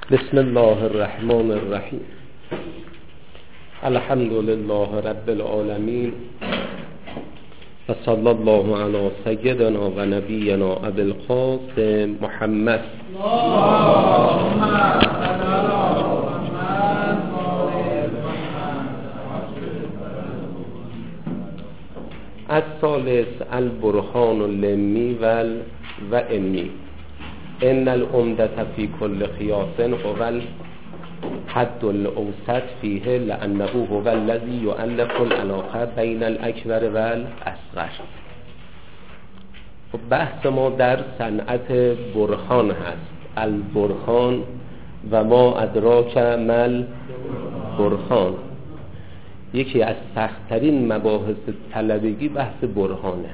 بسم الله الرحمن الرحیم. الحمد لله رب العالمین و صلی الله علی سیدنا و نبینا ابی القاسم محمد. الثالث البرهان اللمی و امی. ان العمدة فی کل قیاس هو الحد الاوسط فیه لانه هو الذی یؤلف العلاقه بین الاکبر و الاصغر. بحث ما در صنعت برهان هست. البرهان و ما ادراک مل برهان. یکی از سخت‌ترین مباحث طلبگی بحث برهانه.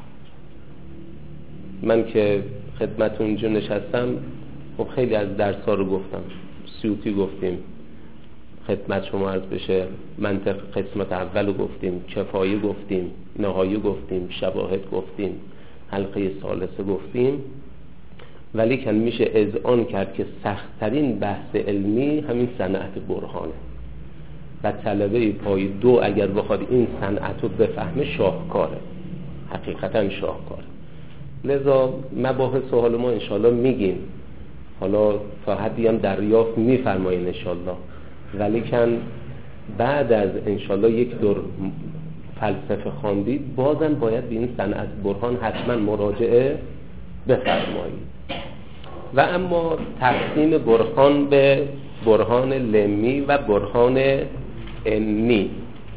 من که خدمتون اینجا نشستم، خب خیلی از درس‌ها رو گفتم، سیوطی گفتیم، خدمت شما عرض بشه، منطق قسمت اول گفتیم، کفایه گفتیم، نهایه گفتیم، شواهد گفتیم، حلقه ثالثه گفتیم، ولی کن میشه اذعان کرد که سخت‌ترین بحث علمی همین صنعت برهانه و طلبه پای دو اگر بخواد این صنعت رو بفهمه شاهکاره، حقیقتا شاهکاره. لذا مباحث و حالا ما انشالله میگیم، حالا تا حدی هم دریافت میفرمایین انشالله، ولی کن بعد از انشالله یک دور فلسفه خواندید بازم باید به این صنعت برهان حتما مراجعه بفرمایید. و اما تقسیم برهان به برهان لمی و برهان امی.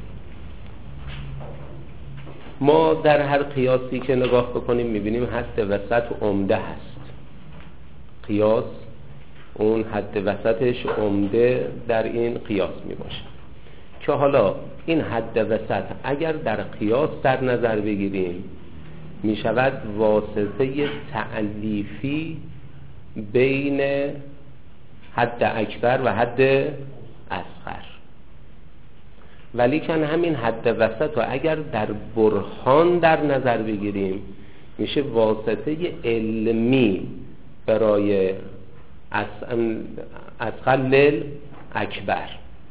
ما در هر قیاسی که نگاه بکنیم میبینیم حد وسط عمده هست. قیاس اون حد وسطش عمده در این قیاس میباشه که حالا این حد وسط اگر در قیاس در نظر بگیریم میشود واسطه تعلیفی بین حد اکبر و حد اصغر. ولی کن همین حد وسط و اگر در برهان در نظر بگیریم میشه واسطه علمی برای اصغر اکبر.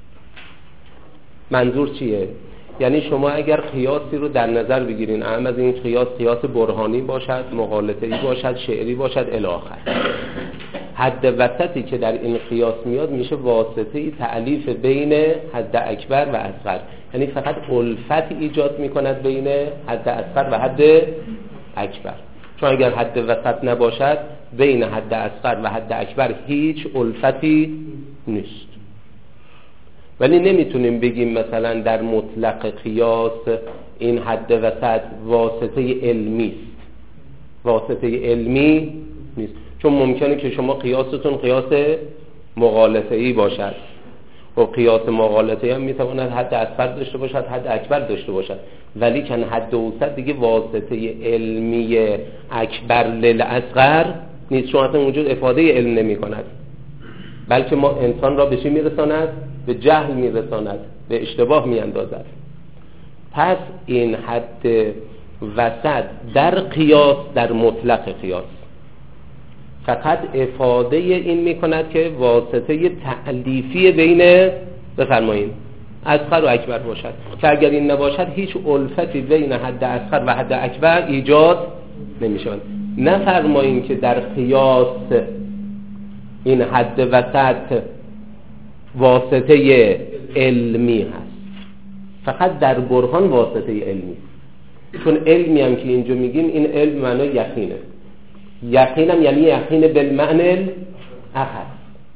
منظور چیه؟ یعنی شما اگر قیاسی رو در نظر بگیرین، اهم از این قیاس برهانی باشد، مغالطه‌ای باشد، شعری باشد الی آخر، حد وسطی که در این قیاس میاد میشه واسطه تعلیف بین حد اکبر و اصغر، یعنی فقط الفت ایجاد میکند بین حد اصغر و حد اکبر. چون اگر حد وسط نباشد بین حد اصغر و حد اکبر هیچ الفتی نیست. ولی نمیتونیم بگیم مثلا در مطلق قیاس این حد وسط واسطه علمی است، واسطه علمی نیست، چون ممکنه که شما قیاستون قیاس مغالطه‌ای باشد و قیاس مغالطه‌ای هم میتواند حد اصغر داشته باشد، حد اکبر داشته باشد، ولی کن حد اوسط دیگه واسطه علمی اکبر للاصغر نیست، چون اصلا وجود افاده علم نمی کند، بلکه ما انسان را به چی میرساند؟ به جهل میرساند، به اشتباه میاندازد. پس این حد وسط در قیاس، در مطلق قیاس، فقط افاده این میکند که واسطه تعلیفی بین بفرمایید اصغر و اکبر باشد، که اگر این نباشد هیچ الفتی بین حد اصغر و حد اکبر ایجاد نمیشود. نفرمایید که در قیاس این حد وسط واسطه علمی هست، فقط در برهان واسطه علمی، چون علمی هم که اینجا میگیم این علم معنی یقینه، یقینم یعنی یقین بالمعنی الاخر.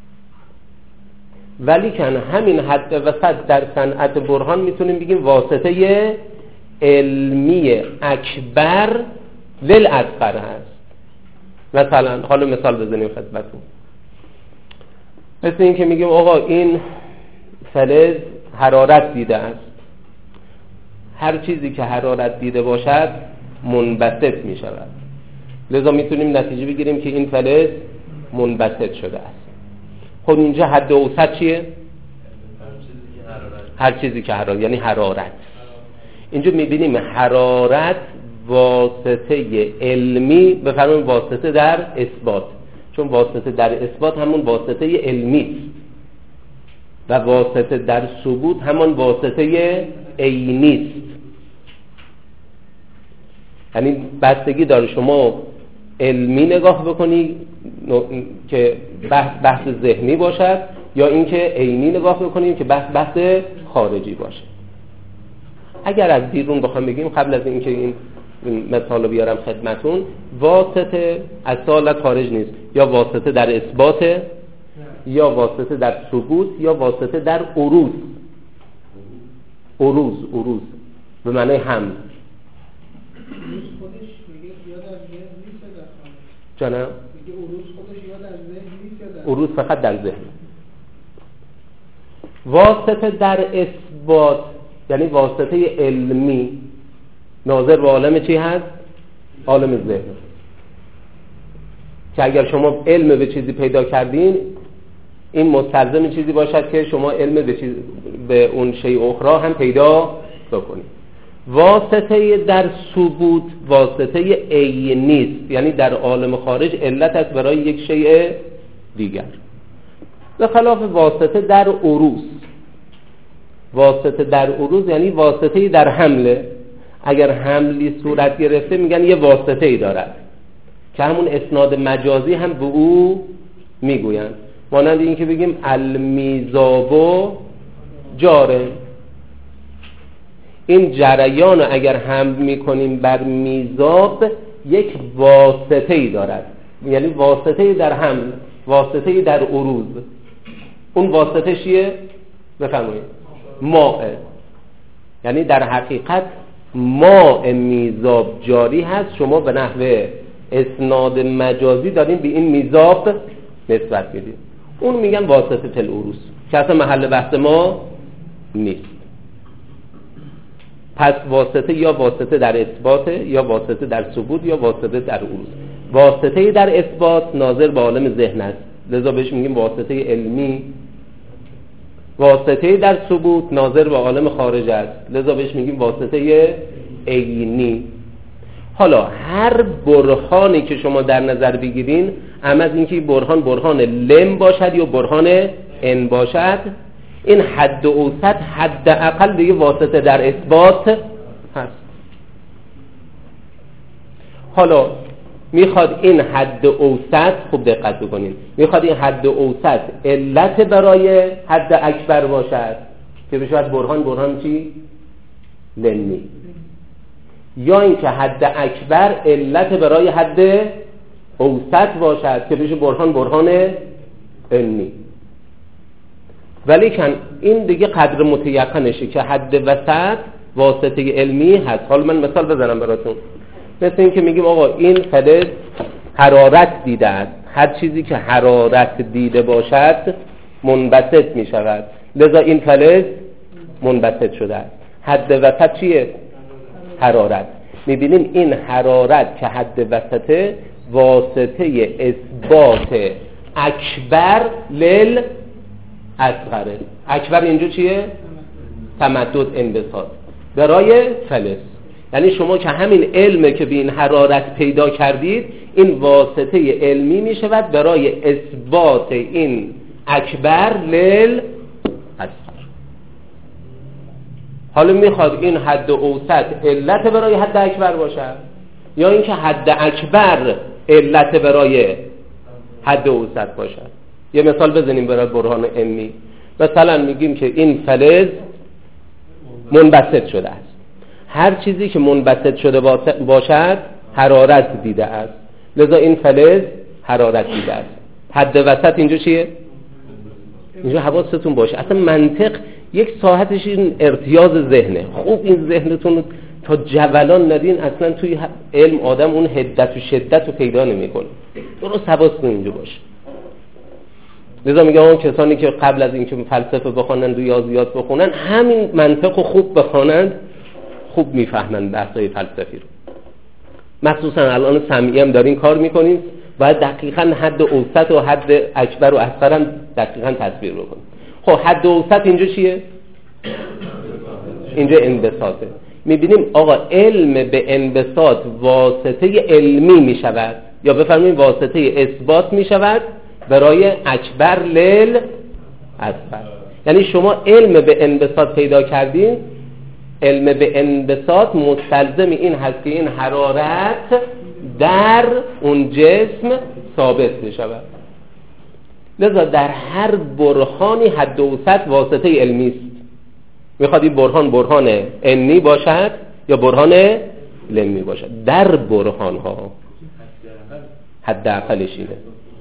ولی کن همین حد وسط در صنعت برهان میتونیم بگیم واسطه علمی اکبر للاصغر هست. مثلا حالا مثال بزنیم خدمتتون، مثل این که میگیم آقا این فلز حرارت دیده است، هر چیزی که حرارت دیده باشد منبسط میشود، لذا میتونیم نتیجه بگیریم که این فلز منبسط شده است. خب اینجا حد اوسط چیه؟ هر چیزی که حرارت، یعنی حرارت. اینجا میبینیم حرارت واسطه علمی، بفرمایید واسطه در اثبات، چون واسطه در اثبات همون واسطه علمی است و واسطه در ثبوت همون واسطه عینی است. یعنی بستگی داره شما علمی نگاه بکنی که بحث ذهنی باشد یا اینکه عینی نگاه بکنیم که بحث خارجی باشه. اگر از بیرون بخوام بگیم قبل از اینکه این مثال رو بیارم خدمتون، واسطه از سوالت خارج نیست، یا واسطه در اثبات یا واسطه در ثبوت یا واسطه در عروض. عروض به معنی حمل. جانم عروض فقط در ذهن. واسطه در اثبات یعنی واسطه علمی ناظر به عالم چی هست؟ عالم ذهن. که اگر شما علم به چیزی پیدا کردین، این مستلزم چیزی باشد که شما علم به اون شیء اخرى هم پیدا بکنید. واسطه در ثبوت واسطه عینی است، یعنی در عالم خارج علت است برای یک شیء دیگر. به خلاف واسطه در عروض. واسطه در عروض یعنی واسطه در حمله. اگر حملی صورت گرفته میگن یه واسطه ای دارد که همون اسناد مجازی هم به او میگویند. مانند این که بگیم المیزابو جاره، این جریان اگر حمل میکنیم بر میزاب یک واسطه ای دارد، یعنی واسطه ای در حمل، واسطه ای در عروض. اون واسطه چیه؟ بفرمایید. ماء. یعنی در حقیقت ماء میزاب جاری هست، شما به نحو اسناد مجازی دارین به این میزاب نسبت میدید. اون میگن واسطه تل عروض که اصلا محل بحث ما نیست. پس واسطه یا واسطه در اثبات یا واسطه در ثبوت یا واسطه در عروض. واسطه در اثبات ناظر به عالم ذهن است، لذا بهش میگیم واسطه علمی. واسطه در ثبوت ناظر به عالم خارج است، لذا بهش میگیم واسطه عینی. حالا هر برهانی که شما در نظر بگیرین، اما از اینکه برهان لم باشد یا برهان ان باشد، این حد اوسط حد اقل دیگه واسطه در اثبات هست. حالا میخواد این حد اوسط، خوب دقت بکنین، میخواد این حد اوسط علت برای حد اکبر باشد که بشه برهان چی؟ لمی. یا اینکه حد اکبر علت برای حد اوسط باشد که بشه برهان انی. ولیکن این دیگه قدر متیقنشه که حد وسط واسطه علمی هست. حالا من مثال بزنم براتون. مثل این که میگیم آقا این فلز حرارت دیده است، هر چیزی که حرارت دیده باشد منبسط می شود، لذا این فلز منبسط شده است. حد وسط چیه؟ حرارت. میبینیم این حرارت که حد وسطه واسطه اثبات اکبر لیل اصغره. اکبر اینجا چیه؟ تمدد انبساط برای فلز. یعنی شما که همین علمه که به این حرارت پیدا کردید، این واسطه علمی می شود برای اثبات این اکبر لیل اصغر. حالا میخواد این حد اوسط علت برای حد اکبر باشد یا اینکه حد اکبر علت برای حد اوسط باشد. یه مثال بزنیم برای برهان علمی. مثلا میگیم که این فلز منبسط شده است. هر چیزی که منبسط شده باشد حرارت دیده است، لذا این فلز حرارت دیده است. حد وسط اینجا چیه؟ اینجا حواستون باشه. اصلا منطق یک ساعتش این ارتیاض ذهنه. خوب این ذهنتون تا جولان ندین، اصلا توی علم آدم اون حدت و شدت رو پیدا نمی‌کنه. درست حواستون اینجا باشه. لذا میگم اون کسانی که قبل از اینکه فلسفه بخونن، ریاضیات بخونن، همین منطق رو خوب بخونن، خوب میفهمن بحث‌های فلسفی رو. مخصوصا الان سمیع هم دارین کار میکنین، باید دقیقاً حد اوسط و حد اکبر و اصغر هم دقیقاً تصویر بکنین. خب حد اوسط اینجا چیه؟ اینجا انبساطه. میبینیم آقا علم به انبساط واسطه علمی میشود یا بفرمایید واسطه اثبات می شود برای اکبر لیل اصغر. یعنی شما علم به انبساط پیدا کردین، علم به انبساط مستلزم این هست که این حرارت در اون جسم ثابت بشود. لذا در هر برهانی حد و وسط واسطه علمی است. میخواد این برهان علمی باشد یا برهان علمی باشد. در برهان ها حد اقلش اینه.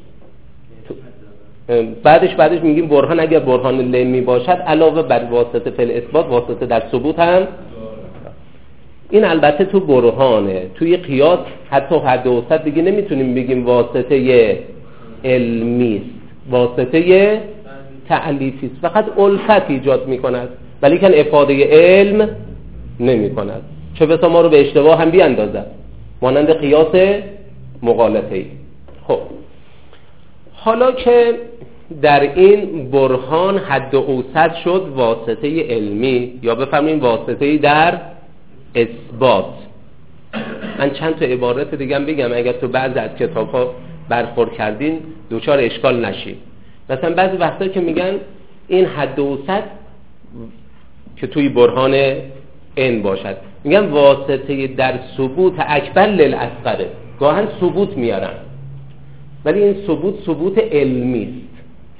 بعدش میگیم برهان اگر برهان علمی باشد علاوه بر واسطه فعل اثبات واسطه در ثبوت هم. این البته تو برهانه. توی قیاس حتی حد و وسط دیگه نمیتونیم بگیم واسطه علمی است، واسطه تعلیفی است. فقط الفت ایجاد میکند ولی کن افاده علم نمیکند. چه بسا ما رو به اشتباه هم بیاندازد، مانند قیاس مغالطه‌ای. خب حالا که در این برهان حد و اوسط شد واسطه علمی یا بفرماییم واسطه در اثبات، من چند تا عبارت دیگه هم بگم اگر تو بعضی از کتاب‌ها برخورد کردین دوچار اشکال نشید. مثلا بعضی وقتا که میگن این حد و اوسط که توی برهان ان باشد، میگن واسطه در ثبوت اکبر للاصغر، گاهن ثبوت میارن ولی این ثبوت علمی است.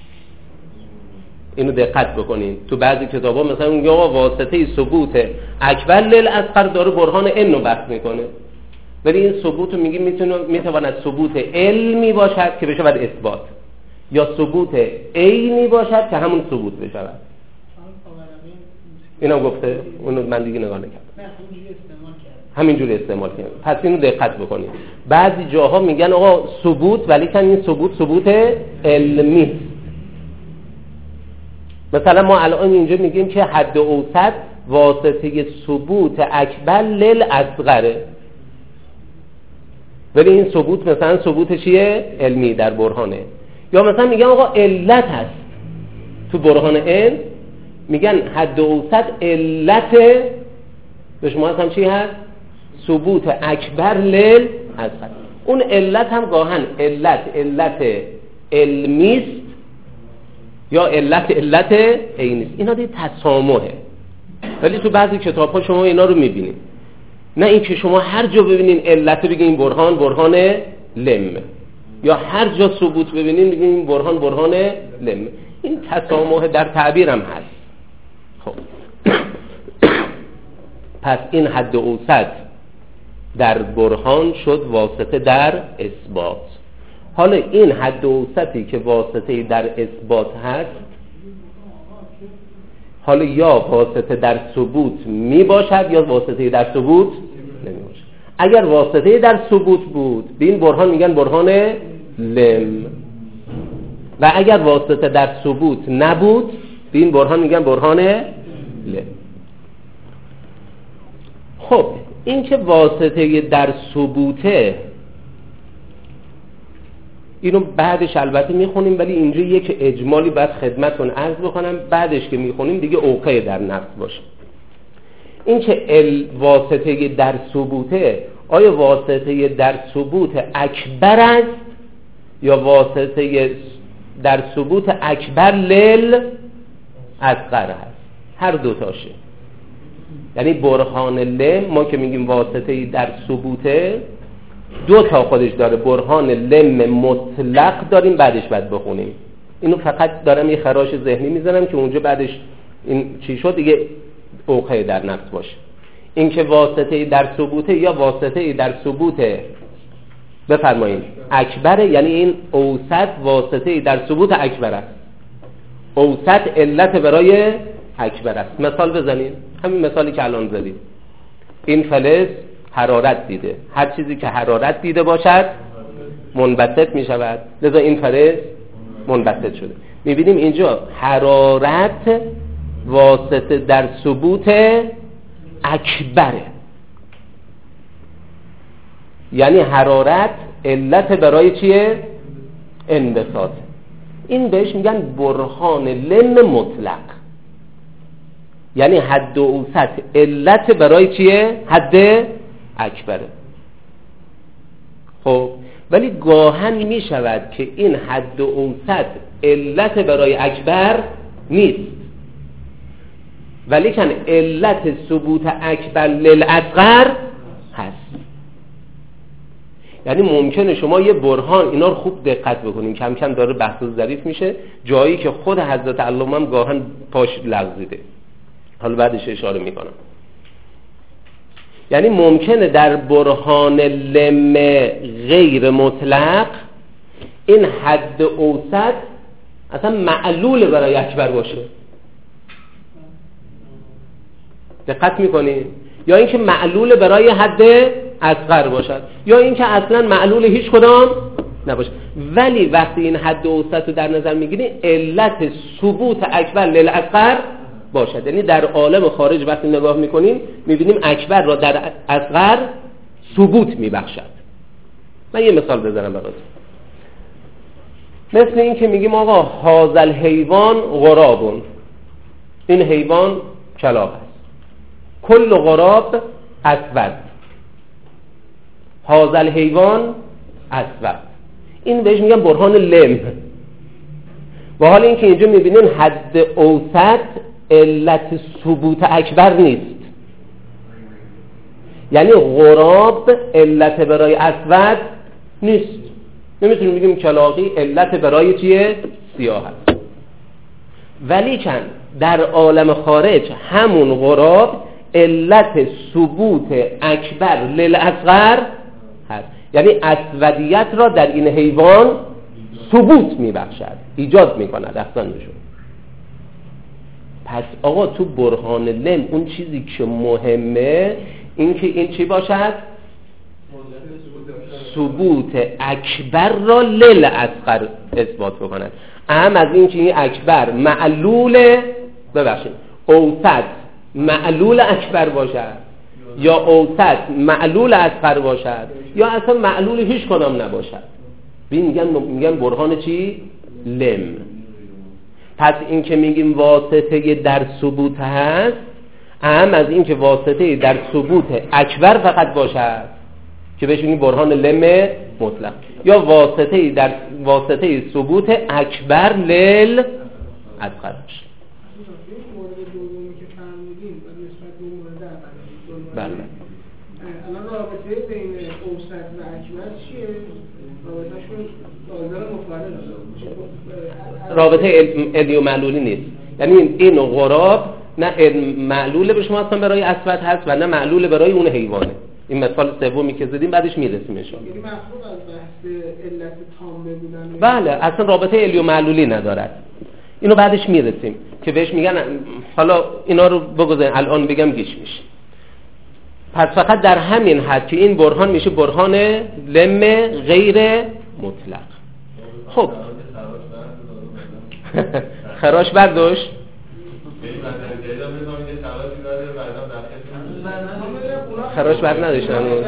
اینو دقت بکنین. تو بعضی کتابا مثلا میگه واسطه ثبوت اکبر للاصغر داره برهان ان رو بحث میکنه، ولی این ثبوت رو میگه میتواند ثبوت علمی باشد که بشه بعد اثبات، یا ثبوت عینی باشد که همون ثبوت بشه. اینا گفته، اونو من دیگه نگاه نکردم. همینجوری استعمال کنیم. پس اینو دقت بکنید. بعضی جاها میگن آقا ثبوت ولی کن این ثبوت علمی. مثلا ما الان اینجا میگیم که حد اوسط واسطه ثبوت اکبر للاصغره، ولی این ثبوت مثلا ثبوت چیه؟ علمی در برهانه. یا مثلا میگن آقا علت هست تو برهان ان، میگن حد اوسط علت به شما هم چی هست؟ ثبوت اکبر للاصغر. اون علت هم گاهن علت علمی است یا علت عینی است. اینا دیگه تسامحه. ولی تو بعضی کتاب‌ها شما اینا رو می‌بینید. نه این که شما هر جا ببینین علت بگین این برهان لم، یا هر جا ثبوت ببینین بگین این برهان لم. این تسامح در تعبیر هم هست. خب پس این حد اوسط در برهان شد واسطه در اثبات. حالا این حد اوسطی که واسطه در اثبات هست، حالا یا واسطه در ثبوت می باشد یا واسطه در ثبوت نمی باشد. اگر واسطه در ثبوت بود به این برهان میگن برهان لم، و اگر واسطه در ثبوت نبود به این برهان میگن برهان لم. خب این که واسطه در ثبوته، اینو بعدش البته میخونیم، ولی اینجا یک اجمالی باید خدمتون عرض بکنم، بعدش که میخونیم دیگه اوقع در نفس باشه. این که واسطه در ثبوته، آیا واسطه در ثبوت اکبر است یا واسطه در ثبوت اکبر اصغر هست؟ هر دوتاشه. یعنی برهان لم ما که میگیم واسطه در ثبوته دو تا خودش داره. برهان لم مطلق داریم بعدش بعد بخونیم. اینو فقط دارم یه خراش ذهنی میزنم که اونجا بعدش این چی شد دیگه اوقع در نفس باشه. این که واسطه در ثبوته یا واسطه در ثبوته بفرمایید اکبره، یعنی این اوسط واسطه در ثبوت اکبر است، اوسط علت برای اکبر است. مثال بزنید، همین مثالی که الان زدید. این فلز حرارت دیده، هر چیزی که حرارت دیده باشد منبسط می شود، لذا این فلز منبسط شده. می بینیم اینجا حرارت واسطه در ثبوت اکبره، یعنی حرارت علت برای چیه؟ انبساط. این بهش میگن برهان لم مطلق، یعنی حد و اوسط علت برای چیه؟ حد اکبره. خب ولی گاهن می شود که این حد اوسط علت برای اکبر نیست، ولی کن علت ثبوت اکبر للاصغر هست. یعنی ممکنه شما یه برهان، اینا رو خوب دقت بکنیم، کم کم داره بحث ظریف میشه، جایی که خود حضرت علامه هم گاهن پاش لغزیده، حالا بعدش اشاره میکنم. یعنی ممکنه در برهان لم غیر مطلق این حد اوسط اصلا معلول برای اکبر باشه، دقت میکنید؟ یا اینکه معلول برای حد اصغر باشد، یا اینکه اصلا معلول هیچ کدام نباشه. ولی وقتی این حد اوسط رو در نظر میگیریم علت ثبوت اکبر للاصغر باشد. یعنی در عالم خارج وقتی نگاه میکنیم میبینیم اکبر را در اصغر ثبوت میبخشد. من یه مثال بزنم براتون. مثل این که میگیم آقا هازل حیوان غرابون، این حیوان کلاغ است، کل غراب اسود، هازل حیوان اسود، این بهش میگن برهان لم. و حال این که اینجا میبینین حد اوسط علت ثبوت اکبر نیست، یعنی غراب علت برای اسود نیست. نمیتونیم بگیم کلاغی علت برای چیه؟ سیاه است. ولی کن در عالم خارج همون غراب علت ثبوت اکبر للاصغر هست، یعنی اسودیت را در این حیوان ثبوت میبخشد، ایجاد میکند احسانشون. پس آقا تو برهان لم اون چیزی که مهمه این که این چی باشد؟ ثبوت اکبر را للاصغر اثبات بکند. اهم از این که این اکبر معلول، ببخشید اوسط معلول اکبر باشد، یا اوسط معلول اصغر باشد، یا اصلا معلول هیچ کدام نباشد. میگن برهان چی؟ لم. پس این که میگیم واسطه در ثبوت هست، اهم از این که واسطه در ثبوت اکبر فقط باشد که بهش میگیم برهان لم مطلق، یا واسطه در واسطه ثبوت اکبر لل اصغر باشه. بله. الان رابطه بین اوسط و اکبر چیه؟ رابطه‌شون آزار مفرد. رابطه علمی و معلولی نیست. یعنی این غراب نه معلول به شما اصلا برای اسود هست و نه معلول برای اون حیوانه. این مثال سومی که زدیم بعدش میرسیم ان شاء الله. یعنی مفهوم از بحث علت تامه بودن. بله، اصلا رابطه علمی و معلولی ندارد. اینو بعدش میرسیم که بهش میگن. حالا اینا رو بگذارین الان بگم گیش میشه. پس فقط در همین حد که این برهان میشه برهان لم غیر مطلق. خب خراش برداشت. خراش برد نداشت هنوز.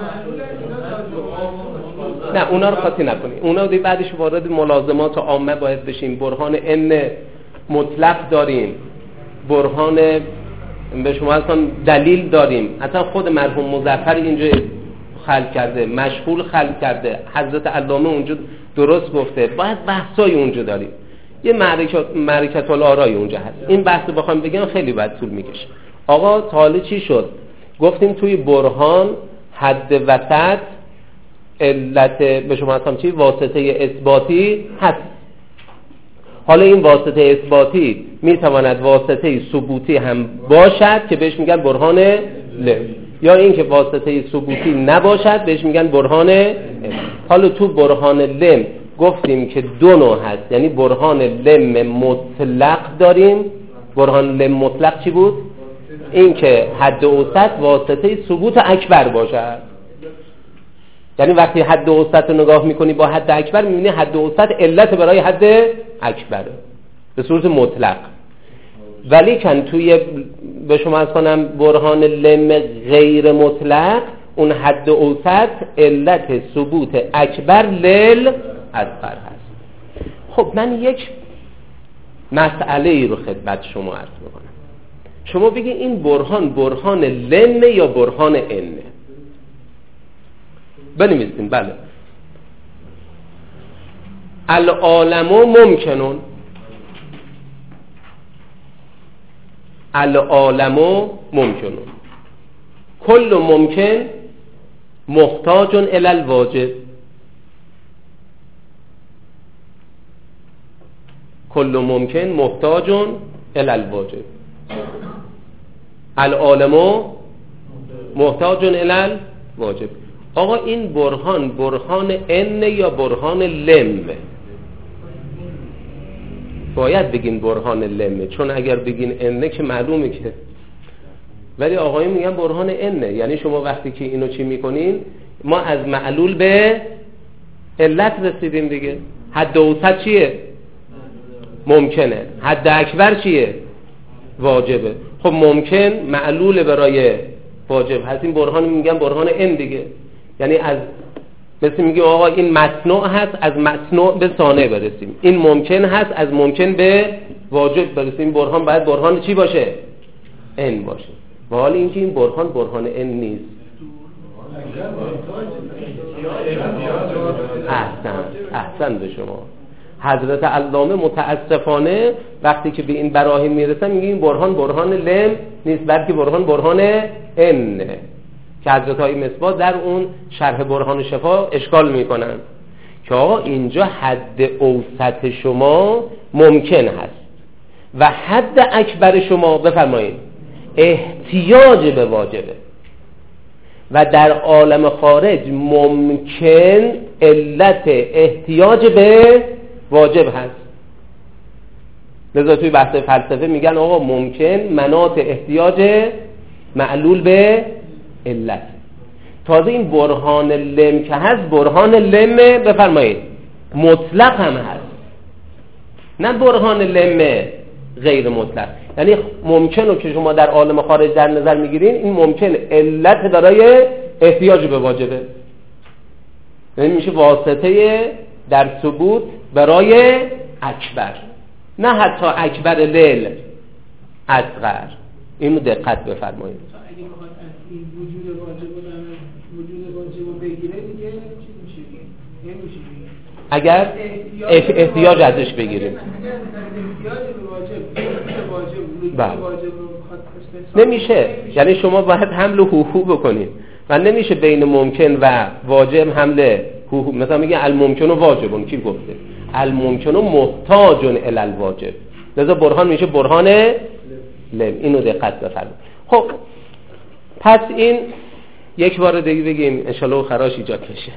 نه اونا رو خاطی نکنی، اونا دی بعدش وارد ملازمات عامه باید بشیم. برهان ان مطلق داریم، برهان به شما اصلا دلیل داریم. اصلا خود مرحوم مظفر اینجا خلق کرده، مشغول خلق کرده، حضرت علامه اونجا درست گفته. باید بحثای اونجا داریم، یه معرکت الآرای اونجا هست. این بحث بخوام بگم خیلی باید طول میکشه. آقا حالا چی شد؟ گفتیم توی برهان حد وسط علت به شما اصلا چی؟ واسطه اثباتی هست. حالا این واسطه اثباتی میتواند واسطه ثبوتی هم باشد که بهش میگن برهان لم، یا این که واسطه ثبوتی نباشد بهش میگن برهان علم. حالا تو برهان لم گفتیم که دو نوع هست، یعنی برهان لم مطلق داریم. برهان لم مطلق چی بود؟ این که حد اوسط واسطه ثبوت اکبر باشد. یعنی وقتی حد اوسط رو نگاه میکنی با حد اکبر میبینی حد اوسط علت برای حد اکبره به صورت مطلق. ولی کن توی به شما از کنم برهان لم غیر مطلق اون حد اوسط علت ثبوت اکبر لل اصغر هست. خب من یک مسئله ای رو خدمت شما عرض میکنم. شما بگی این برهان لم یا برهان ان؟ بنویسیم. بله العالم ممکنون، العالم ممکنون، کل ممکن محتاج الی الواجب، کل ممکن محتاج الی الواجب، العالم محتاج الی الواجب. آقا این برهان ان یا برهان لم؟ باید بگین برهان لمه، چون اگر بگین انه که معلومه که، ولی آقایون میگن برهان انه. یعنی شما وقتی که اینو چی میکنین، ما از معلول به علت رسیدیم دیگه. حد اوسط چیه؟ ممکنه. حد اکبر چیه؟ واجبه. خب ممکن معلول برای واجب هست، این برهان میگن برهان ان دیگه. یعنی از مثل میگه آقا این مصنوع هست، از مصنوع به صانع برسیم. این ممکن هست، از ممکن به واجب برسیم. برهان باید برهان چی باشه؟ ان باشه. و حال اینکه این برهان ان نیست. احسن به شما. حضرت علامه متاسفانه وقتی که به این براهین میرسن میگه این برهان لم نیست، بلکه برهان ان، که حضرت های مصباح در اون شرح برهان شفا اشکال میکنن که آقا اینجا حد اوسط شما ممکن هست و حد اکبر شما بفرمایید احتیاج به واجبه، و در عالم خارج ممکن علت احتیاج به واجب هست. لذا توی بحث فلسفه میگن آقا ممکن مناط احتیاج معلول به علت. تازه این برهان لم که هست، برهان لم بفرمایید مطلق هم هست، نه برهان لم غیر مطلق. یعنی ممکنه که شما در عالم خارج در نظر میگیرین، این ممکن علت برای احتیاج به واجبه، یعنی میشه واسطه در ثبوت برای اکبر، نه حتی اکبر لیل اصغر. اینو دقت بفرمایید. اگه بخواد از این وجود واجب رو بگیره دیگه چی میشه؟ نمیشه. اگر احتیاج ازش بگیریم، نمیشه. یعنی شما باید حمل هوهو بکنید و نمیشه بین ممکن و واجب حمل هوهو. مثلا میگه الممکن و واجبون، کی گفته؟ الممکن و محتاج الی الواجب. لذا برهان میشه برهان لم. اینو دقت بفرمایید. خب پس این یک بار دیگه بگیم انشالله خراش ایجاد بشه.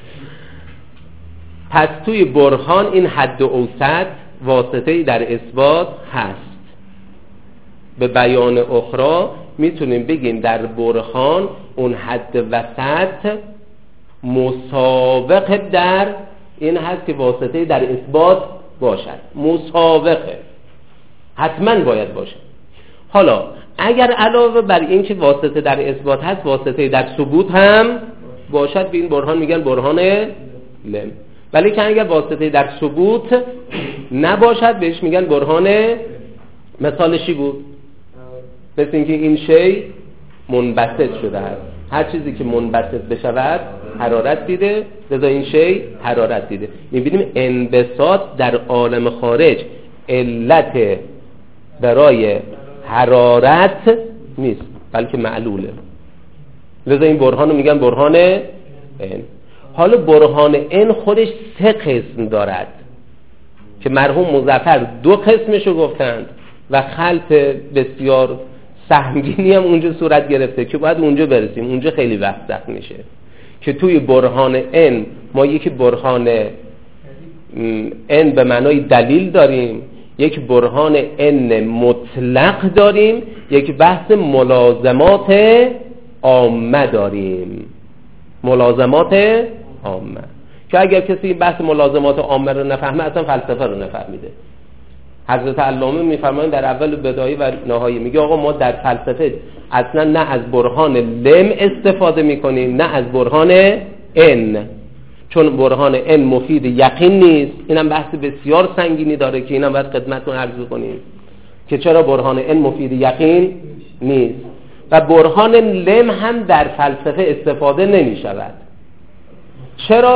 پس توی برهان این حد اوسط واسطه‌ای در اثبات هست. به بیان اخرى میتونیم بگیم در برهان اون حد وسط مسابقه در این هست که واسطه‌ای در اثبات باشد. مسابقه حتما باید باشد. حالا اگر علاوه بر این که واسطه در اثبات هست، واسطه‌ای در ثبوت هم باشد، به این برهان میگن برهان لم. ولی که اگر واسطه در ثبوت نباشد بهش میگن برهان. مثالش چی بود؟ مثل اینکه این شی منبسط شده است. هر چیزی که منبسط بشود حرارت دیده، لذا این شی حرارت دیده. میبینیم انبساط در عالم خارج علت برای حرارت نیست، بلکه معلوله. لذا این برهانو میگن برهان ان. حالا برهان ان خودش 3 قسم دارد که مرحوم مظفر 2 قسمشو گفتند و خلط بسیار سهمگینی هم اونجا صورت گرفته که باید اونجا برسیم. اونجا خیلی وقت سخت میشه که توی برهان ان ما یک برهان ان به معنای دلیل داریم، یک برهان ان مطلق داریم، یک بحث ملازمات عامه داریم. ملازمات عامه که اگر کسی این بحث ملازمات عامه رو نفهمه اصلا فلسفه رو نفهمیده. حضرت علامه میفرمایند در اول بدایه و نهایه، میگه آقا ما در فلسفه اصلا نه از برهان لم استفاده میکنیم نه از برهان ان، چون برهان ان مفید یقین نیست. اینم بحث بسیار سنگینی داره که اینم باید خدمتتون عرض کنیم که چرا برهان ان مفید یقین نیست و برهان لم هم در فلسفه استفاده نمی شود. چرا؟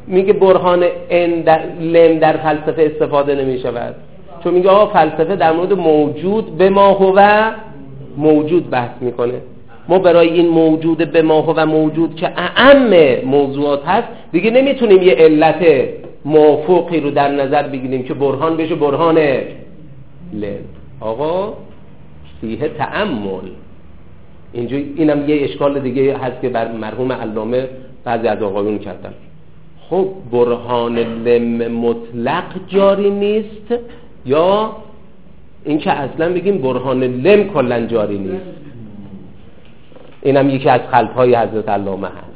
میگه برهان ان لم در فلسفه استفاده نمی شود، چون میگه آقا فلسفه در مورد موجود به ما هو موجود بحث میکنه. ما برای این موجود به ما هو موجود که اعم موضوعات هست دیگه نمیتونیم یه علت موافقی رو در نظر بگیریم که برهان بشه برهان لم. آقا فیه تأمل. اینجا اینم یه اشکال دیگه هست که بر مرحوم علامه بعضی از آقایون کردن. خب برهان لم مطلق جاری نیست یا اینکه اصلا بگیم برهان لم کلا جاری نیست؟ اینم یکی از خلطهای حضرت علامه هست.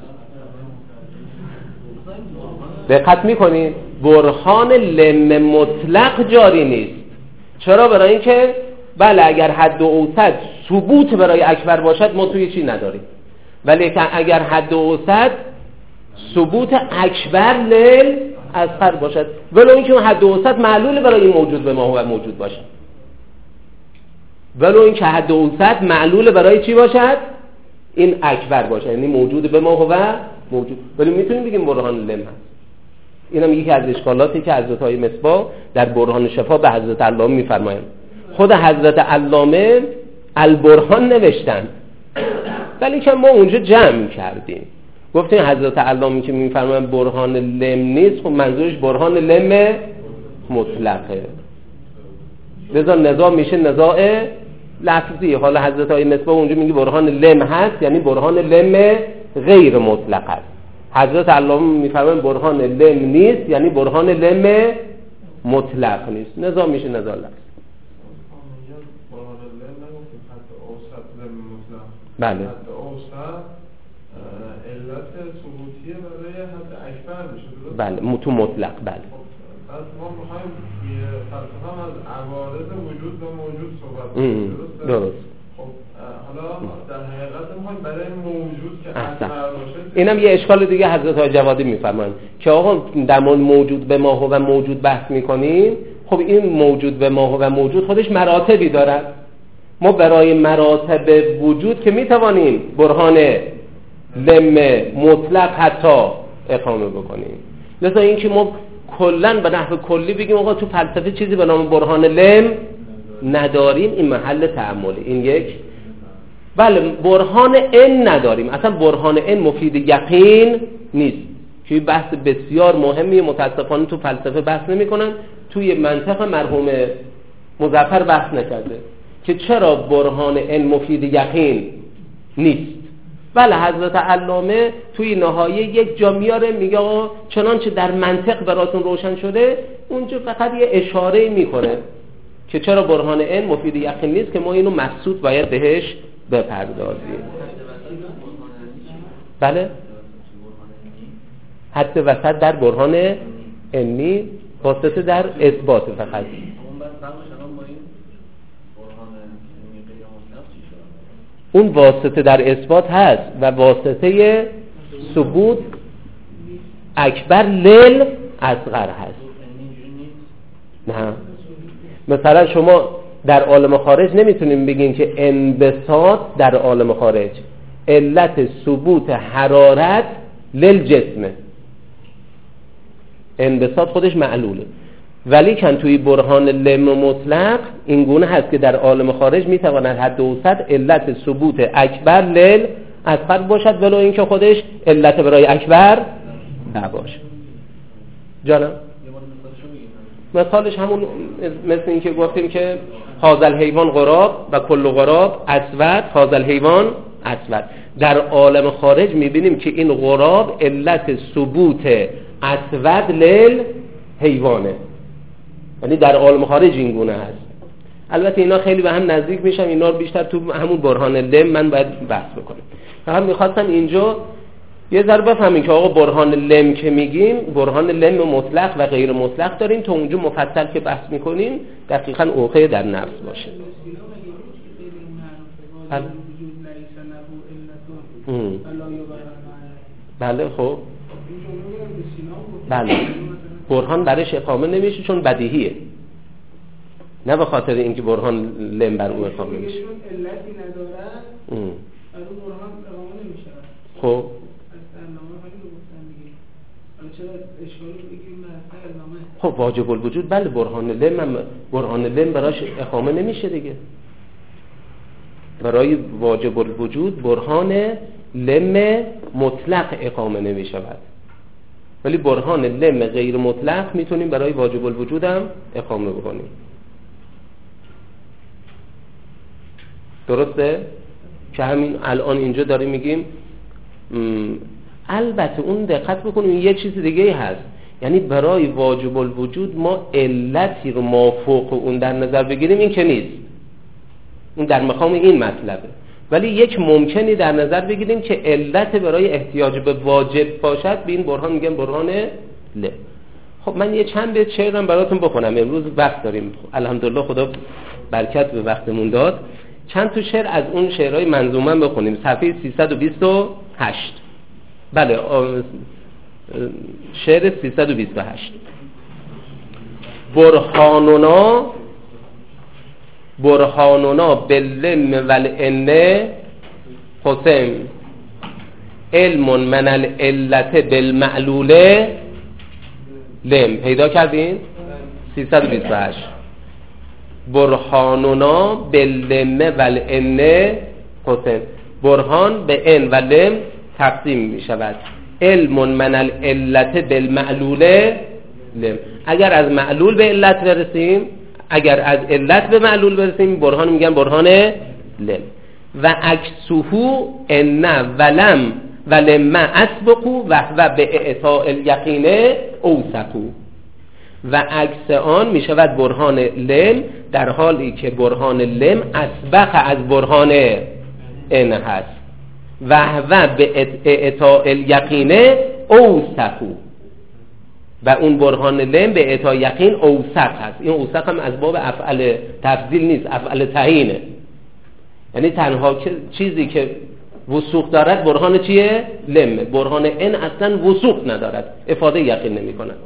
دقت میکنید برهان لم مطلق جاری نیست. چرا؟ برای اینکه بله اگر حد و اوسط ثبوت برای اکبر باشد ما توی چی نداریم، ولی اگر حد و اوسط ثبوت اکبر لیل اصغر باشد، ولو اینکه حد و اوسط معلول برای این موجود به ما هو موجود باشد، ولو اینکه حد و اوسط معلول برای چی باشد؟ این اکبر باشد، یعنی موجود به ما هو موجود، ولی میتونیم بگیم برهان لم هست. اینم یکی از اشکالاتی که حضرت های مصباح در برهان شفا به حضرت علامه میفرمایند. خود حضرت علامه البرهان نوشتن، ولی که ما اونجا جمع کردیم گفتیم حضرت علامه که میفرمایند برهان لم نیست، خب منظورش برهان لم مطلقه، لذا نزاع میشه نزاع لفظی. حالا حضرت های مصباح اونجا میگه برهان لم هست، یعنی برهان لم غیر مطلق است. حضرت علامه میفرمایند برهان لم نیست، یعنی برهان لم مطلق نیست. نزاع میشه نزاع لفظی. بله حد اوسط علت ثبوتیه برای حد اکبر میشه. بله تو مطلق. بله پس ما میخوایم فلسفه از عوارض وجود و موجود صحبت کنیم. درست. خب حالا در حقیقت میخوایم برای موجود که اکبر باشه. اینم یه اشکال دیگه حضرت های جوادی میفرمایند که آقا در مورد موجود به ما هو موجود بحث میکنیم. خب این موجود به ما هو موجود خودش مراتبی دارد. ما برای مراتب وجود که میتوانیم برهان لم مطلق حتی اقامه بکنیم. لذا این که ما کلن به نحو کلی بگیم آقا تو فلسفه چیزی به نام برهان لم نداریم، این محل تأمله. این یک. بله برهان ان نداریم، اصلا برهان ان مفید یقین نیست که بحث بسیار مهمی متاسفانه تو فلسفه بحث نمی کنن. توی منطق مرحوم مظفر بحث نکرده که چرا برهان ان مفید یقین نیست. بله حضرت علامه توی نهایه یک جا میاره میگه آقا چنانچه در منطق براتون روشن شده، اونجا فقط یه اشاره میکنه که چرا برهان ان مفید یقین نیست که ما اینو مقصود باید بهش بپردازیم. بله حد وسط در برهان انی واسطه در اثبات فقط. اون واسطه در اثبات هست و واسطه ثبوت اکبر لیل اصغر هست. نه مثلا شما در عالم خارج نمیتونیم بگین که انبساط در عالم خارج علت ثبوت حرارت لیل جسمه، انبساط خودش معلوله، ولی کن توی برهان لم مطلق این گونه هست که در عالم خارج میتواند حد اوسط علت ثبوت اکبر لیل اصغر باشد، ولو اینکه خودش علت برای اکبر نباشه. جانم مثالش همون مثل این که گفتیم که هازل حیوان غراب و کل غراب اسود، هازل حیوان اسود. در عالم خارج میبینیم که این غراب علت ثبوت اسود لیل حیوانه، یعنی در عالم خارج این گونه هست. البته اینا خیلی به هم نزدیک میشن، اینا رو بیشتر تو همون برهان لم من باید بحث بکنم. فقط میخواستم اینجا یه ذره بفهمین که آقا برهان لم که میگیم برهان لم مطلق و غیر مطلق داریم، تا اونجا مفصل که بحث میکنیم دقیقاً اوقع در نفس باشه. بله خب بله برهان برش اقامه نمیشه چون بدیهیه، نه به خاطر اینکه برهان لم بر او اقامه میشه. چون علتی ندارن برای برهان اقامه نمیشه. خب از علامه خیلی گفتن دیگه. حالا چرا اشکال بگیم مثلا نامه خب واجب الوجود بله برهان لم براش اقامه نمیشه دیگه. برای واجب الوجود برهان لم مطلق اقامه نمیشود، ولی برهان لم غیر مطلق میتونیم برای واجب الوجود هم اقامه بکنیم. درسته؟ که همین الان اینجا داریم میگیم. البته اون دقت بکنیم یه چیز دیگه هست، یعنی برای واجب الوجود ما علتی رو مافوق اون در نظر بگیریم، این که نیست، اون در مقام این مطلبه، ولی یک ممکنی در نظر بگیریم که علت برای احتیاج به واجب باشد، به این برهان میگن برهان ل. خب من یه چند بیت شعرم براتون بخونم، امروز وقت داریم الحمدلله، خدا برکت به وقتمون داد. چند تا شعر از اون شعرهای منظومه بخونیم. صفحه 328. بله شعر 328. برهانونا باللم والان قسم علم من العلت بالمعلول لم. پیدا کردین؟ 328. برهانونا باللم والان قسم، برهان به ان و لم تقسیم می شود. علم من العلت بالمعلول لم. اگر از معلول به علت برسیم، اگر از علت به معلول برسیم، برهان میگن برهان لم. و عکسه ان ولم ولم اسبقو و هو به اعطاء الیقین اوثقو. و عکس آن می شود برهان لم، در حالی که برهان لم اسبق از برهان ان هست. و هو به اعطاء الیقین اوثقو، و اون برهان لم به اعطاء یقین اوثق هست. این اوثق هم از باب افعل تفضیل نیست، افعل تعیینه. یعنی تنها چیزی که وثوق دارد برهان چیه؟ لم. برهان ان اصلا وثوق ندارد، افاده یقین نمی کند.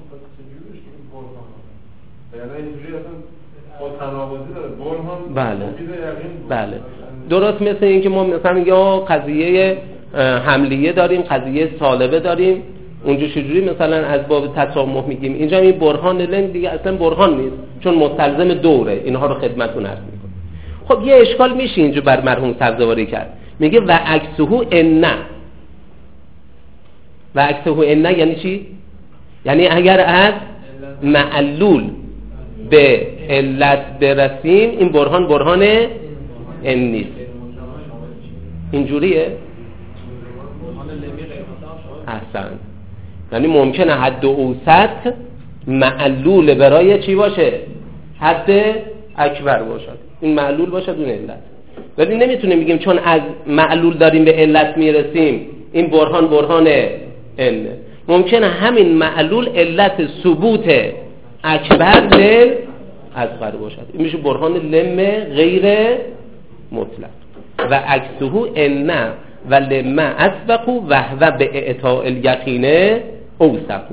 بله درست مثل این که ما مثلا یا قضیه حملیه داریم، قضیه سالبه داریم، اونجا چجوری مثلا از باب تسامح میگیم، اینجا این برهان لم دیگه اصلا برهان نیست، چون مستلزم دوره. اینها رو خدمتتون عرض میکنم. خب یه اشکال میشه اینجا بر مرحوم سبزواری کرد، میگه و عکسه ان. و عکسه ان یعنی چی؟ یعنی اگر از معلول به علت برسیم، این برهان ان نیست. اینجوریه؟ احسن. یعنی ممکنه حد اوسط معلول برای چی باشه؟ حد اکبر باشد، این معلول باشد اون علت. ولی نمیتونیم بگیم چون از معلول داریم به علت میرسیم این برهان ان. ممکنه همین معلول علت ثبوت اکبر لل اصغر باشد، این میشه برهان لم غیر مطلق. و عکسه ان و لم اسبقو و هو به اعطاء الیقین اوثقو.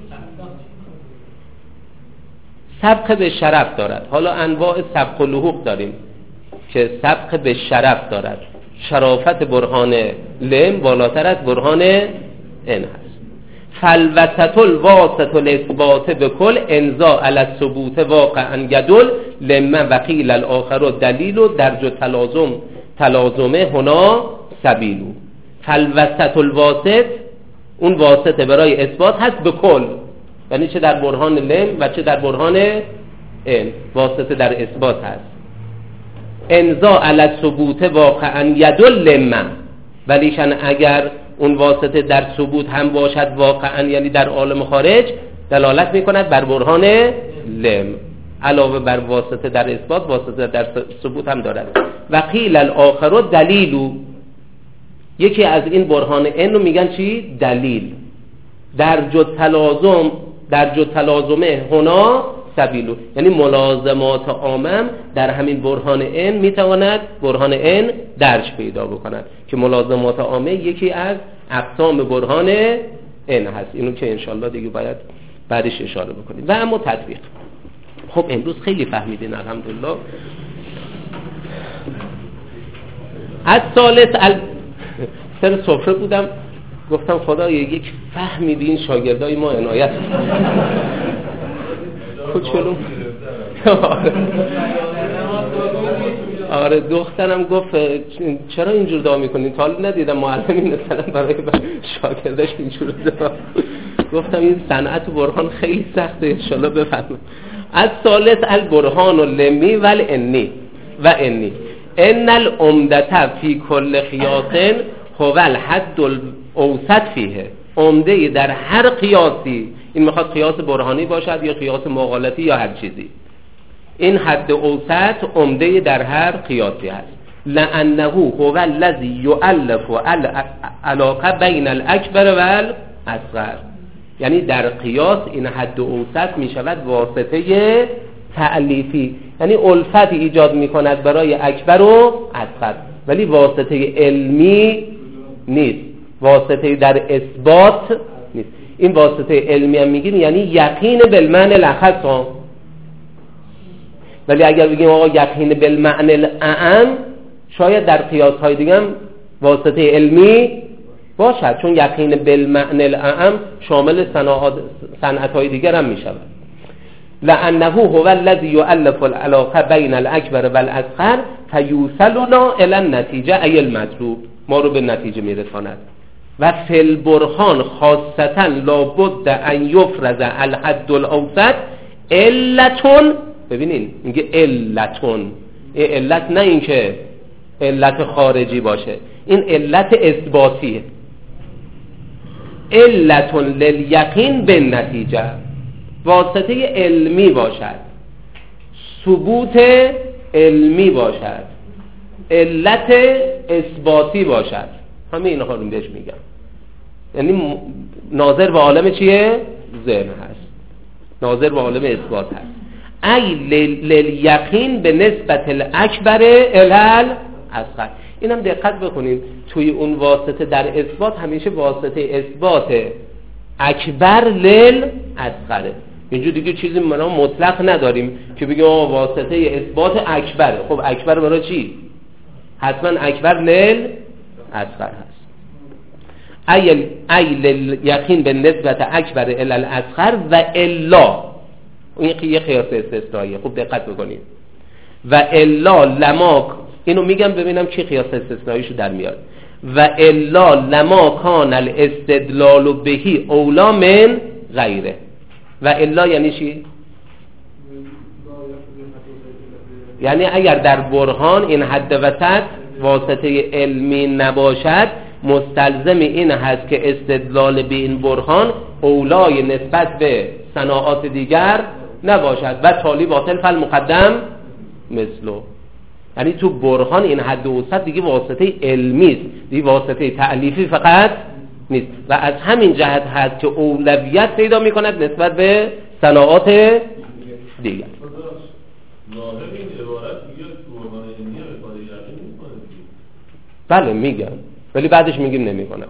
سبق به شرف دارد. حالا انواع سبق و لحوق داریم که سبق به شرف دارد. شرافت برهان لم بالاتر از برهان ان هست. فالوسط الواسط الاثبات بکل انزا علی الثبوت واقعا یدل لم وقیل الاخر دلیل و درج تلازمه هنا سبیلو. فالوسط الواسط، اون واسطه برای اثبات هست بکل، یعنی چه در برهان لم و چه در برهان ان، واسطه در اثبات هست. انزا علی الثبوت واقعا یدل لم، ولیکن اگر اون واسطه در ثبوت هم باشد واقعا، یعنی در عالم خارج، دلالت میکند بر برهان لم. علاوه بر واسطه در اثبات، واسطه در ثبوت هم دارد. و قیل الاخر دلیلو، یکی از این برهان ان رو میگن چی؟ دلیل. درج تلازمه هنا سبیلو، یعنی ملازمات عامم در همین برهان ان میتواند برهان ان درج پیدا بکند، که ملازمات عامه یکی از اقسام برهان ان هست. اینو که انشالله دیگه باید بعدش اشاره بکنیم. و اما تطبیق. خب امروز خیلی فهمیدین الحمدلله. از ثالث سر سفره بودم، گفتم خدا یک فهمیدین شاگردای ما عنایت کوچولو. آره دخترم گفت چرا اینجور دعا میکنین؟ تا حالا ندیدم معلمی مثلا برای شاگرداش اینجور دعا. گفتم این صنعت برهان خیلی سخته، انشالله بفهمم. از ثالث البرهان اللمی والانی و انی ان العمدة فی کل قیاس هو الحد الاوسط فیه. عمده در هر قیاسی، این میخواد قیاس برهانی باشد یا قیاس مقالطی یا هر چیزی، این حد اوسط عمده در هر قیاسی هست. لانه هو الذی یؤلف العلاقه بین الاکبر والاصغر، یعنی در قیاس این حد اوسط می شود واسطه تألیفی، یعنی الفت ایجاد می کند برای اکبر و اصغر، ولی واسطه علمی نیست، واسطه در اثبات نیست. این واسطه علمی هم میگیم یعنی یقین بالمعنی الاخص، ولی اگر بگیم آقا یقین بالمعنی الاعم، شاید در قیاس های دیگه هم واسطه علمی باشد، چون یقین بالمعنی الاعم شامل صنعت های دیگر هم میشود. لانه هو الذی یؤلف العلاقه بین الاکبر والاصغر فیوصلنا الی النتیجه ای المطلوب، ما رو به نتیجه میرساند. و فی البرهان خاصتا لابد ان یفرض الحد الاوسط علتون. ببینین میگه علتون، این علت نه اینکه علت خارجی باشه، این علت اثباتیه. علتون للیقین بالنتیجه، واسطه علمی باشد، ثبوت علمی باشد، علت اثباتی باشد. همه اینها رو بهش میگم، یعنی ناظر به عالم چیه؟ ذهن هست، ناظر به عالم اثبات هست. ای للیقین به نسبت الاکبر الال اصغر. اینم دقت بکنید، توی اون واسطه در اثبات همیشه واسطه اثبات اکبر لل اصغره. اینجا دیگه چیزی مطلق نداریم که بگیم واسطه اثبات اکبره. خب اکبر برای چی؟ حتما اکبر لل اصغر هست. ای للیقین به نسبت اکبر الال اصغر و الا، این یه قیاس استثنائیه، خوب دقت بکنید. و الا لما، اینو میگم ببینم چی قیاس استثنائیشو در میاد. و الا لما کان الاستدلال بهی اولا من غیره. و الا یعنی چی؟ یعنی اگر در برهان این حد وسط واسطه علمی نباشد، مستلزم این هست که استدلال به این برهان اولای نسبت به صناعات دیگر نباشد و تالی باطل فالمقدم مثلو. یعنی تو برهان این حد اوسط دیگه واسطه علمی است، دیگه واسطه تألیفی فقط نیست و از همین جهت هست که اولویت پیدا میکند نسبت به صناعات دیگر. بله میگم، ولی بعدش میگیم نمیکنم.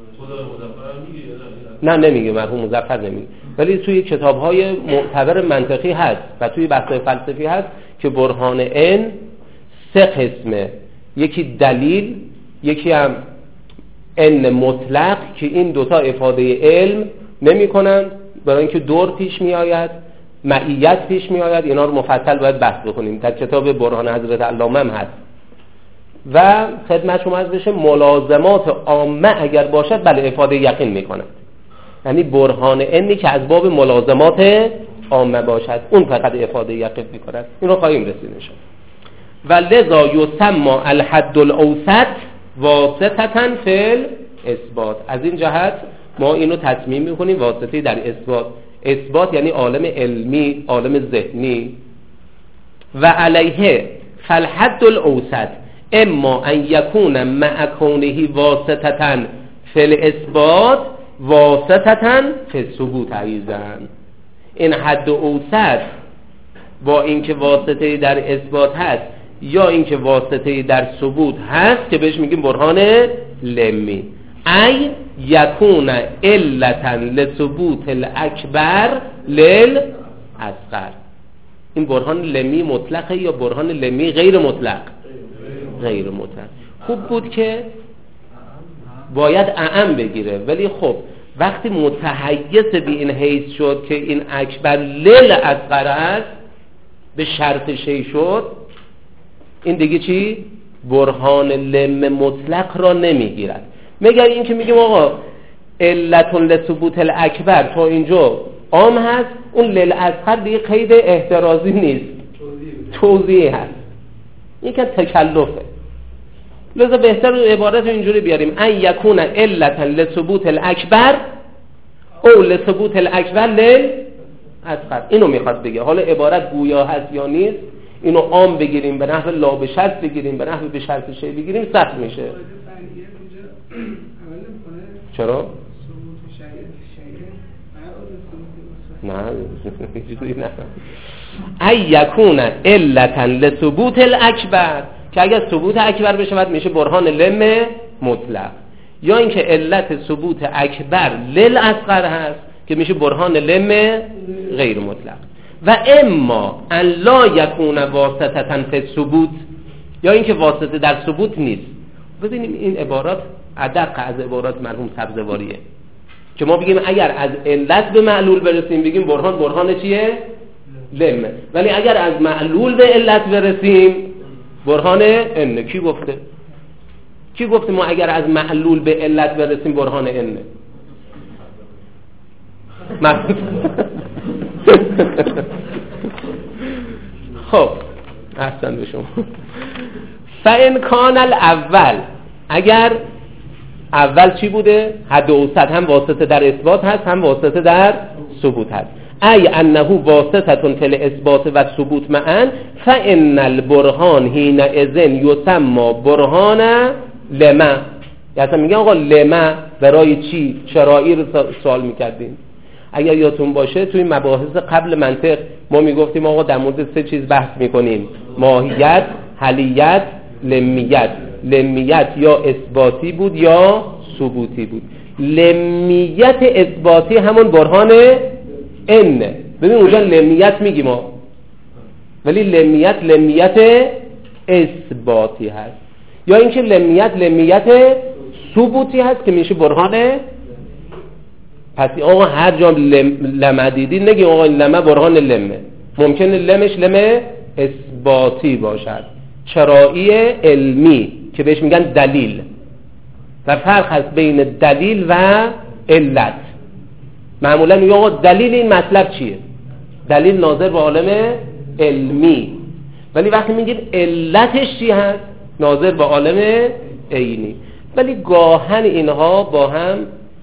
نه نمیگه، مرحوم مظفر نمیگه، ولی توی کتاب‌های معتبر منطقی هست و توی بحث‌های فلسفی هست که برهان ان سه قسمه، یکی دلیل، یکی هم ان مطلق که این دوتا افاده علم نمی کنند، برای اینکه دور پیش می آید، معیت پیش می آید. اینا رو مفصل باید بحث بکنیم، در کتاب برهان حضرت علامه هم هست. و خدمت شما از بشه ملازمات عامه اگر باشد بله افاده یقین می کند، یعنی برهان انی که از باب ملازمات عامه باشد اون فقط افاده یقین می کند. این رو خواهیم رسید انشاءالله. و لذا یسمى الحد الاوسط واسطة فی الاثبات. از این جهت ما اینو تصمیم میکنیم واسطه در اثبات. اثبات یعنی عالم علمی، عالم ذهنی. و علیه فالحد الاوسط اما ان یکون مع کونه واسطة فی الاثبات واسطة فی الثبوت ایضا. این حد اوسط با اینکه واسطه در اثبات هست یا اینکه واسطه در ثبوت هست که بهش میگیم برهان لمی. ای یکون علتا لثبوت الاکبر للاصغر. این برهان لمی مطلقه یا برهان لمی غیر مطلق؟ غیر مطلق. خوب بود که باید اعم بگیره، ولی خب وقتی متحیز به این حیث شد که این اکبر لیل اصغر است، به شرط شی شد، این دیگه چی؟ برهان لم مطلق را نمیگیرد. مگر این که میگیم آقا علتون لثبوت الاکبر تا اینجا عام هست، اون لیل اصغر دیگه قید احترازی نیست، توضیح هست، این که تکلفه. لذا بهتر عبارت اینجوری بیاریم ان یکون علتا لثبوت الاکبر او لثبوت الاکبر لیل اصغر. اینو میخواد بگه. حالا عبارت گویا هست یا نیست، اینو عام بگیریم به نحو لا به شرط بگیریم به نحو به شرط شی بگیریم سخت میشه. چرا؟ نه نه ای یکون علتا لثبوت الاکبر، که اگر ثبوت اکبر بشه بعد میشه برهان لم مطلق، یا اینکه علت ثبوت اکبر لیل اصغر هست که میشه برهان لم غیر مطلق. و اما ان لا یکون واسطه فی الثبوت، یا اینکه واسطه در ثبوت نیست. ببینیم این عبارات ادق از عبارات مرحوم سبزواریه که ما بگیم اگر از علت به معلول برسیم بگیم برهان چیه؟ لم. ولی اگر از معلول به علت برسیم برهان ان. کی گفته ما اگر از معلول به علت برسیم برهان ان؟ خب احسن به شما. فإن کان الاول، اگر اول چی بوده؟ حد اوسط، هم واسطه در اثبات هست هم واسطه در ثبوت هست. ای انه واسطه فی الاثبات و ثبوت معا فإن البرهان حینئذ یسمى برهان لما. یعنی میگن آقا لما برای چی؟ چرایی رو سوال میکردیم. اگر یادتون باشه توی مباحث قبل منطق ما میگفتیم آقا در مورد 3 چیز بحث میکنیم: ماهیت، حلیت، لمیت. لمیت یا اثباتی بود یا ثبوتی بود. لمیت اثباتی همون برهان ان. ببین اونجا لمیت میگیم ما، ولی لمیت اثباتی هست. یا اینکه لمیت ثبوتی هست که میشه برهان. پس آقا هر جا لمه دیدی نگیم آقا این لمه برهان لمه. ممکنه لمش لمه اثباتی باشد، چرایی علمی که بهش میگن دلیل، و فرق هست بین دلیل و علت. معمولا میگه آقا دلیل این مطلب چیه؟ دلیل ناظر به عالم علمی. ولی وقتی میگید علتش چی هست؟ ناظر به عالم عینی. ولی گاهن اینها با هم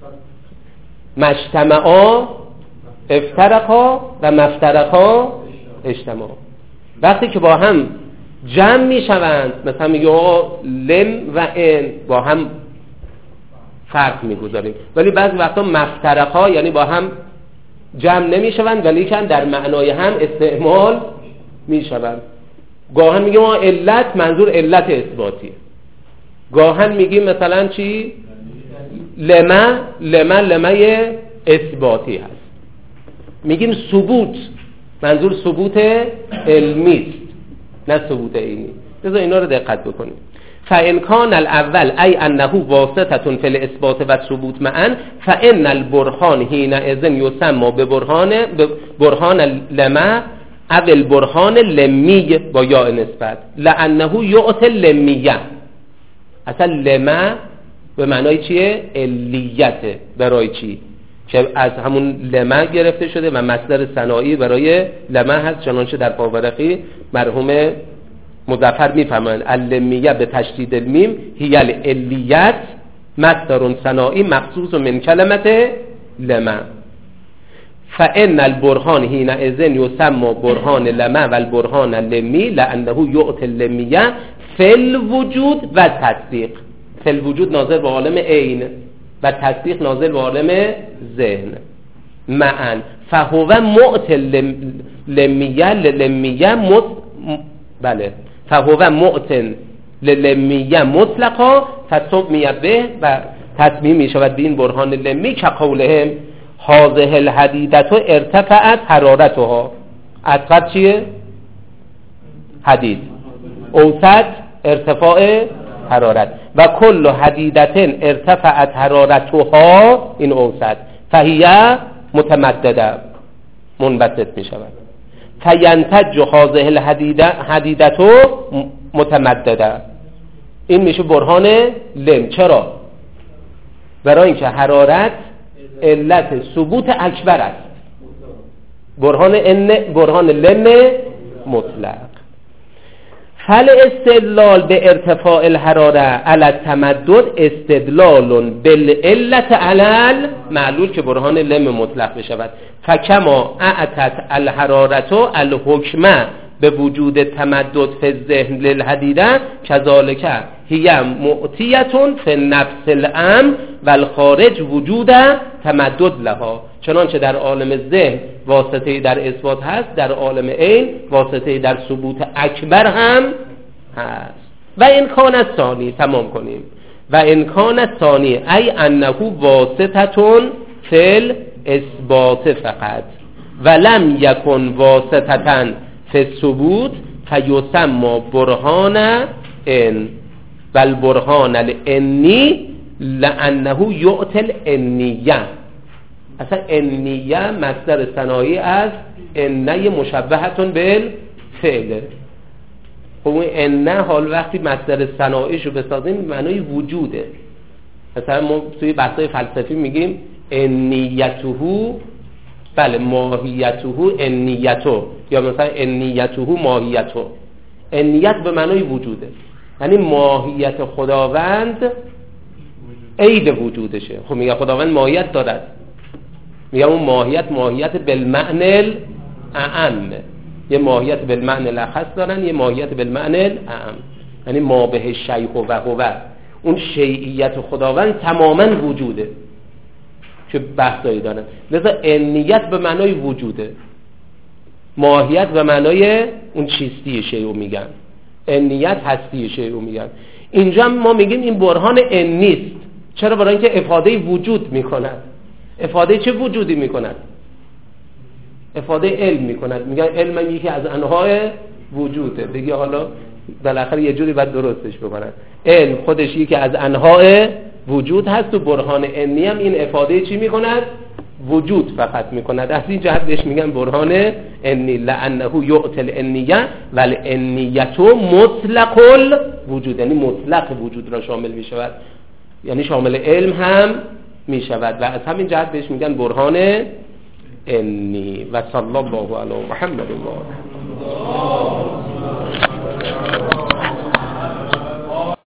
مجتمعا افترقا و مفترقا اجتماع. وقتی که با هم جمع میشوند، مثلا میگه آقا لم و ان با هم فرق میگذاریم، ولی بعضی وقتا مفترقا یعنی با هم جمع نمیشوند ولی که در معنای هم استعمال میشوند. گاهن میگیم آقا علت منظور علت اثباتیه، گاهن میگیم مثلا چی؟ لمه اثباتی هست. میگیم ثبوت منظور ثبوت علمی است نه ثبوت عینی. بذار اینا رو دقت بکنیم. فإن كان الاول ای انه واسطه فی الاثبات و ثبوت معا فإن البرهان حینئذ یسمى برهان لما او البرهان لمی با یا نسبت، لانه یعطی اللمیه. اصلا لما به معنای چیه؟ علیته. برای چی؟ که از همون لما گرفته شده و مصدر ثنایی برای لما هست، چنانچه در پاورقی مرحوم مظفر میفهمند اللمیه به تشدید المیم هی العلیت مصدر ثنایی مخصوص من کلمت لما. فإن البرهان حینئذ یسمى برهان لما و البرهان لمی لانه یعطی اللمیه فی الوجود و تصدیق. فی الوجود ناظر به عالم عین و تصدیق ناظر به عالم ذهن معا. فهو معطی لمیه بله فهو معطی لمیه مطلقا فسمیه به و تصمیم می شود به این برهان لمی که قولهم هذه الحدیدة ارتفعت حرارتها. اصغر چیه؟ حدید. اوسط ارتفاع حرارت. و کل حدیدتن ارتفعت حرارتها، این اوسط، فهیه متمدده، منبسط می شود. فینتج هذه الحدیدتو متمدده، این میشه برهان لم. چرا؟ برای اینکه حرارت علت ثبوت اکبر است. برهان لم مطلق. فل استدلال به ارتفاع الحراره علی التمدد استدلال بالعلت علی معلول که برهان لم مطلق بشود. فکما اعتت الحرارت الحکم به وجود تمدد فی الذهن للحدیده کذالک هی معتیتون فی نفس الامر و الخارج وجود تمدد لها، چنانچه در عالم ذهن واسطه در اثبات هست، در عالم عین واسطه در ثبوت اکبر هم هست. و امکان ثانی، تمام کنیم، و امکان ثانی ای انه واسطتون فی اثبات فقط ولم یکن واسطتاً فی الثبوت فیسمى برهان ان بل برهان الانی لانه یؤتی الانیه. اصلا انیه مصدر ثنایی از انه مشبهتون بالفعل. خب اون انه حال وقتی مصدر ثناییشو بسازیم معنای وجوده. مثلا ما توی بحث‌های فلسفی میگیم انیته، بله ماهیته انیتو، یا مثلا انیته ماهیتو. انیت به معنای وجوده، یعنی ماهیت خداوند عید وجودشه. خب میگه خداوند ماهیت دارد، میگه اون ماهیت بالمعنی الاعم، یه ماهیت بالمعنی الاخص دارن، یه ماهیت بالمعنی الاعم، یعنی ما به شیء و هو، اون شیعیت خداوند تماما وجوده که بحثایی دارن. لذا انیت به معنای وجوده، ماهیت به معنای اون چیستی شیء میگن، انیت هستی شیء میگن. اینجا ما میگیم این برهان نیست. چرا؟ برای اینکه افاده وجود میکند. افاده چه وجودی میکند؟ افاده علم میکند. میگن علم یکی از انواع وجوده. بگی حالا بالاخره یه جوری باید درستش بکنن. علم خودش یکی از انواع وجود هست و برهان انی هم این افاده چی میکند؟ وجود فقط میکند. از این جهت بهش میگن برهان انی لانه یؤتی الانیه والانیه مطلق الوجود، یعنی مطلق وجود را شامل میشود، یعنی شامل علم هم میشود و از همین جهت بهش میگن برهان انی. و صلی الله علی محمد و